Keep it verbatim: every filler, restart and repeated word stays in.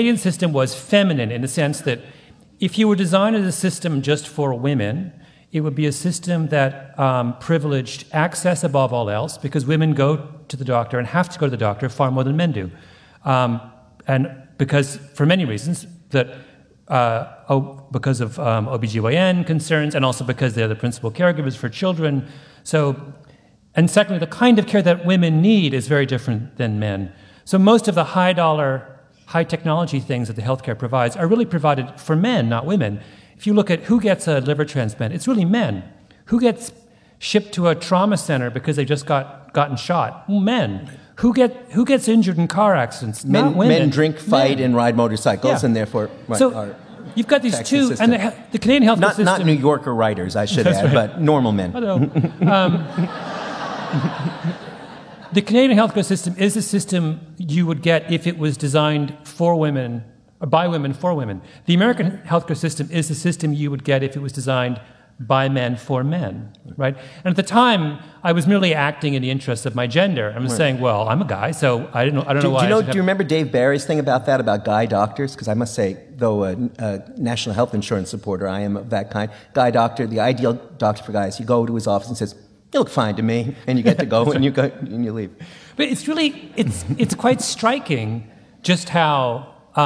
Canadian system was feminine in the sense that if you were designed as a system just for women, it would be a system that um, privileged access above all else, because women go to the doctor and have to go to the doctor far more than men do. Um, and because, for many reasons, that uh, oh, because of um, O B G Y N concerns, and also because they're the principal caregivers for children. So, and secondly, the kind of care that women need is very different than men. So most of the high-dollar, high-technology things that the healthcare provides are really provided for men, not women. If you look at who gets a liver transplant, it's really men. Who gets shipped to a trauma center because they just got gotten shot? Well, men. Who get who gets injured in car accidents? Men, not women. Men drink, fight, men. and ride motorcycles, Yeah. and therefore right, so are you've got these Texas two, system. and the, the Canadian healthcare not, system. Not New Yorker writers, I should That's add, right. but normal men. Hello. Um, the Canadian healthcare system is a system you would get if it was designed for women, or by women for women. The American healthcare system is a system you would get if it was designed by men for men, right? And at the time, I was merely acting in the interests of my gender. I was right. saying, well, I'm a guy, so I don't know. I don't do, know why. Do you know? I Do have... you remember Dave Barry's thing about that, about guy doctors? Because I must say, though a, a national health insurance supporter, I am of that kind. Guy doctor, the ideal doctor for guys. You go to his office and says, "You look fine to me," and you get to go and you go and you leave. But it's really it's it's quite striking just how